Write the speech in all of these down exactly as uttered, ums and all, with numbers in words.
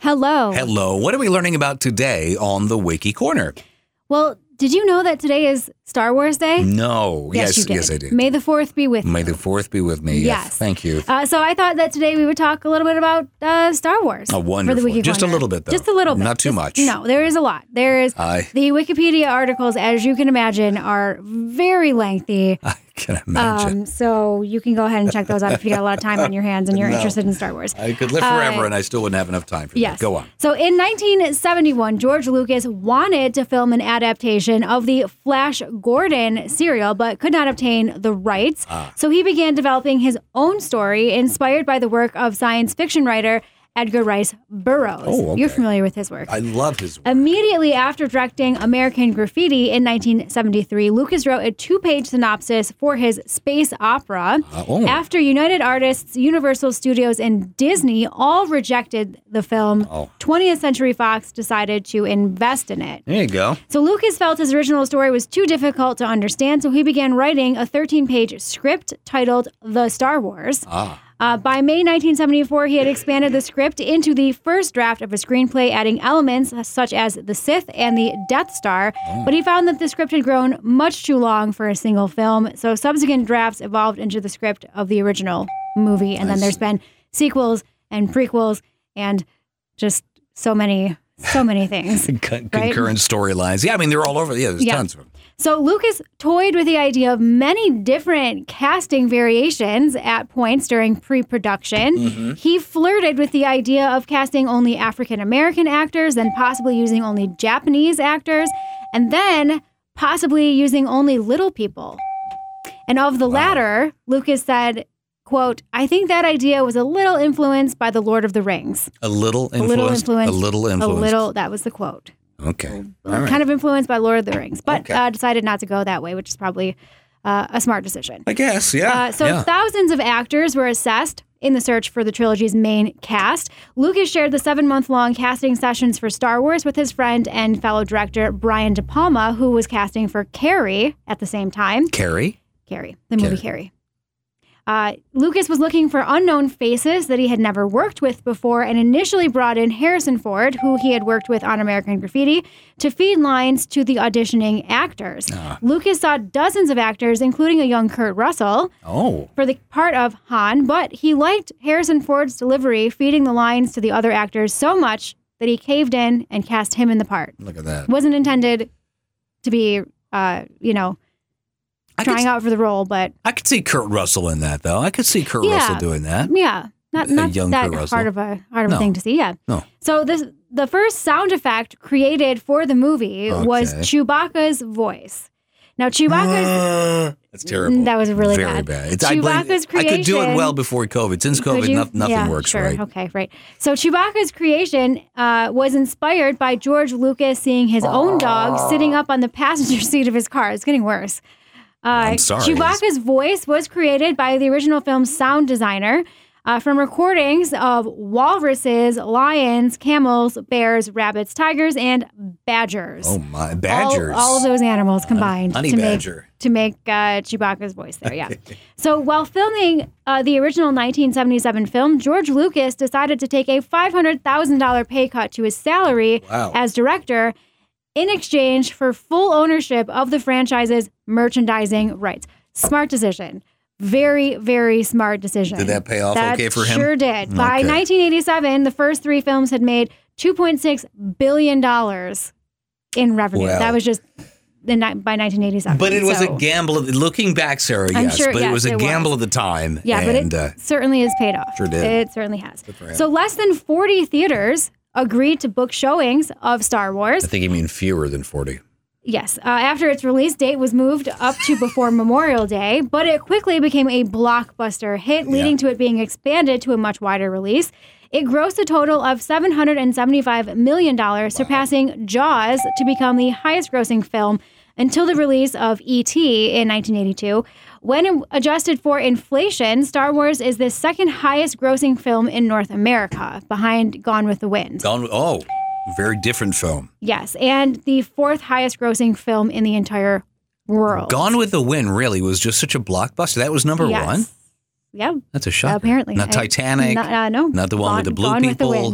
Hello. Hello. What are we learning about today on the Wiki Corner? Well, did you know that today is Star Wars Day? No. Yes, Yes, you did. yes, I did. May the fourth be with May you. the fourth be with me. Yes. Thank you. Uh, so I thought that today we would talk a little bit about uh, Star Wars. Oh, For the wonderful. Wiki Just a Corner. little bit, though. Just a little bit. Not too Just- much. No, there is a lot. There is I- the Wikipedia articles, as you can imagine, are very lengthy. I can imagine. Um, so you can go ahead and check those out if you got a lot of time on your hands and you're No. interested in Star Wars. I could live forever uh, and I still wouldn't have enough time for Yes. that. Go on. So in nineteen seventy-one, George Lucas wanted to film an adaptation of the Flash Gordon serial, but could not obtain the rights. Ah. So he began developing his own story, inspired by the work of science fiction writer Edgar Rice Burroughs. Oh, okay. You're familiar with his work. I love his work. Immediately after directing American Graffiti in nineteen seventy-three, Lucas wrote a two-page synopsis for his space opera. Uh, oh. After United Artists, Universal Studios, and Disney all rejected the film, Oh. twentieth Century Fox decided to invest in it. There you go. So Lucas felt his original story was too difficult to understand, so he began writing a thirteen-page script titled The Star Wars. Ah. Uh, by May nineteen seventy-four, he had expanded the script into the first draft of a screenplay, adding elements such as the Sith and the Death Star. Oh. But he found that the script had grown much too long for a single film, so subsequent drafts evolved into the script of the original movie. And then Nice. there's been sequels and prequels and just so many, so many things. Con- concurrent storylines. Yeah, I mean, they're all over. Yeah, there's Yeah. tons of them. So Lucas toyed with the idea of many different casting variations at points during pre-production. Mm-hmm. He flirted with the idea of casting only African-American actors, then possibly using only Japanese actors, and then possibly using only little people. And of the latter, Lucas said, quote, "I think that idea was a little influenced by The Lord of the Rings." A little influenced. A little influenced. A little influenced. A little, that was the quote. Okay. All right. Kind of influenced by Lord of the Rings, but Okay. uh, decided not to go that way, which is probably uh, a smart decision. I guess, yeah. Uh, so yeah. thousands of actors were assessed in the search for the trilogy's main cast. Lucas shared the seven-month-long casting sessions for Star Wars with his friend and fellow director Brian De Palma, who was casting for Carrie at the same time. Carrie? Carrie, the movie Carrie. Uh, Lucas was looking for unknown faces that he had never worked with before and initially brought in Harrison Ford, who he had worked with on American Graffiti, to feed lines to the auditioning actors. Ah. Lucas saw dozens of actors, including a young Kurt Russell, Oh. for the part of Han, but he liked Harrison Ford's delivery, feeding the lines to the other actors so much that he caved in and cast him in the part. Look at that. Wasn't intended to be, uh, you know, I could, trying out for the role, but I could see Kurt Russell in that, though. I could see Kurt Yeah. Russell doing that. yeah, not A not young that Kurt Russell. hard of a hard of a No. thing to see. Yeah. No. So this the first sound effect created for the movie was Okay. Chewbacca's voice. Now Chewbacca's That's terrible. That was really Very bad. bad. It's, I, blame, Chewbacca's I could do it creation- well before COVID. Since Could COVID, you? no, nothing Yeah, works sure. right. Okay, right. So Chewbacca's creation uh, was inspired by George Lucas seeing his own dog sitting up on the passenger seat of his car. It's getting worse. Uh, I'm sorry. Chewbacca's voice was created by the original film's sound designer uh, from recordings of walruses, lions, camels, bears, rabbits, tigers, and badgers. Oh, my. Badgers. All, all of those animals combined honey to badger. make to make uh, Chewbacca's voice there. Yeah. So while filming uh, the original nineteen seventy-seven film, George Lucas decided to take a five hundred thousand dollars pay cut to his salary Wow. as director in exchange for full ownership of the franchise's merchandising rights. Smart decision. Very, very smart decision. Did that pay off That okay for him? Sure did. By Okay. nineteen eighty-seven, the first three films had made two point six billion dollars in revenue. Well. That was just the, ni- by nineteen eighty-seven. But it was So, a gamble. Looking back, Sarah, I'm yes. sure- but it yes, was a it gamble was. at the time. Yeah, and, but it uh, certainly has paid off. Sure did. It certainly has. for him. So less than forty theaters agreed to book showings of Star Wars. I think you mean fewer than forty. Yes, uh, after its release date was moved up to before Memorial Day, but it quickly became a blockbuster hit, leading Yeah. to it being expanded to a much wider release. It grossed a total of seven hundred seventy-five million dollars, surpassing Jaws to become the highest-grossing film until the release of E T in nineteen eighty-two. When adjusted for inflation, Star Wars is the second highest-grossing film in North America, behind Gone with the Wind. Gone, oh, very different film. Yes, and the fourth highest-grossing film in the entire world. Gone with the Wind really was just such a blockbuster. That was number Yes. one. Yeah, That's a shock. apparently. Not I- Titanic. Not, uh, no. Not the one with the blue Gone with the people. Wind.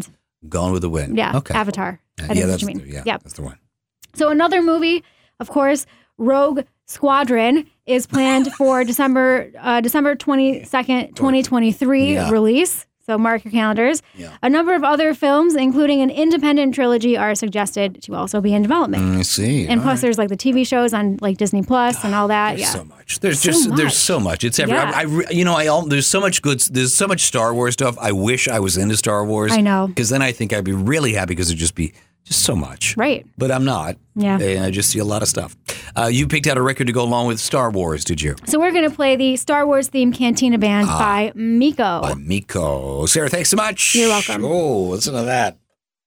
Gone with the Wind. Yeah. Okay. Avatar. I Yeah, think yeah, that's that's what you the, mean. yeah, Yep. that's the one. So another movie, of course, Rogue Squadron is planned for December uh, December twenty-second, twenty twenty-three Yeah. release. So mark your calendars. Yeah. A number of other films, including an independent trilogy, are suggested to also be in development. Mm, I see. And All plus, right. there's like the T V shows on like Disney Plus and all that. There's Yeah. so much. There's So just much. there's so much. It's every. Yeah. I, I re- you know I all there's so much good. There's so much Star Wars stuff. I wish I was into Star Wars. I know. Because then I think I'd be really happy because it'd just be just so much. Right. But I'm not. Yeah. And I just see a lot of stuff. Uh, you picked out a record to go along with Star Wars, did you? So we're going to play the Star Wars themed Cantina Band Ah. by Miko. By Miko. Sarah, thanks so much. You're welcome. Oh, listen to that.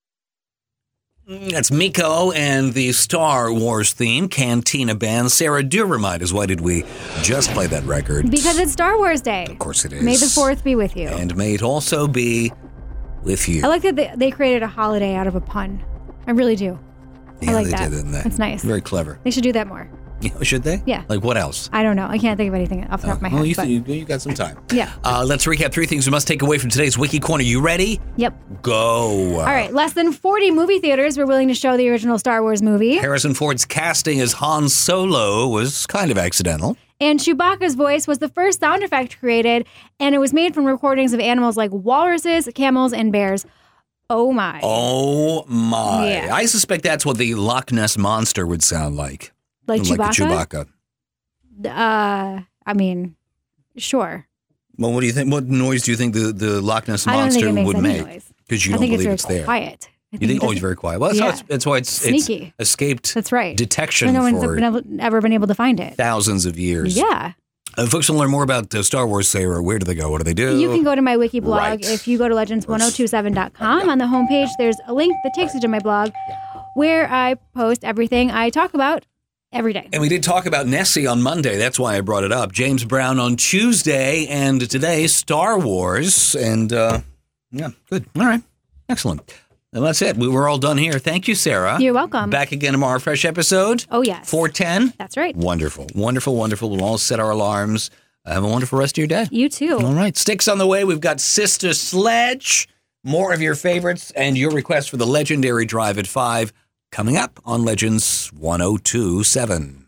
Mm, That's Miko and the Star Wars theme, Cantina Band. Sarah, do remind us, why did we just play that record? Because it's Star Wars Day. Of course it is. May the fourth be with you. And may it also be with you. I like that they, they created a holiday out of a pun. I really do. yeah, I like they that. did, didn't they? That's nice. Very clever. They should do that more. Yeah, should they? Yeah. Like what else? I don't know. I can't think of anything off the top of my head. well, you, but- you, you got some time. Yeah. Uh, let's recap three things we must take away from today's Wiki Corner. You ready? Yep. Go. All right. Less than forty movie theaters were willing to show the original Star Wars movie. Harrison Ford's casting as Han Solo was kind of accidental. And Chewbacca's voice was the first sound effect created, and it was made from recordings of animals like walruses, camels, and bears. Oh my. Oh my. Yeah. I suspect that's what the Loch Ness Monster would sound like. Like Like the Chewbacca? Chewbacca. Uh, I mean, sure. Well, what do you think? What noise do you think the, the Loch Ness I don't think Monster it makes would any make? noise. Because you I don't think believe it's it's very there. quiet. I You think, it oh, it's doesn't- very quiet. Well, that's, how Yeah. it's, that's why it's, Sneaky. it's escaped That's right. detection no one's for been able, ever been able to find it. thousands of years. Yeah. Uh, folks want to learn more about uh, Star Wars, Sarah. Where do they go? What do they do? You can go to my wiki blog. Right. If you go to legends ten twenty-seven dot com, on the homepage, there's a link that takes you to my blog where I post everything I talk about every day. And we did talk about Nessie on Monday. That's why I brought it up. James Brown on Tuesday, and today, Star Wars. And, uh, yeah, good. All right. Excellent. And that's it. We were all done here. Thank you, Sarah. You're welcome. Back again tomorrow, fresh episode. Oh, yes. four ten. That's right. Wonderful. Wonderful, wonderful. We'll all set our alarms. Have a wonderful rest of your day. You too. All right. Sticks on the way. We've got Sister Sledge. More of your favorites and your request for the legendary Drive at five coming up on Legends ten twenty-seven.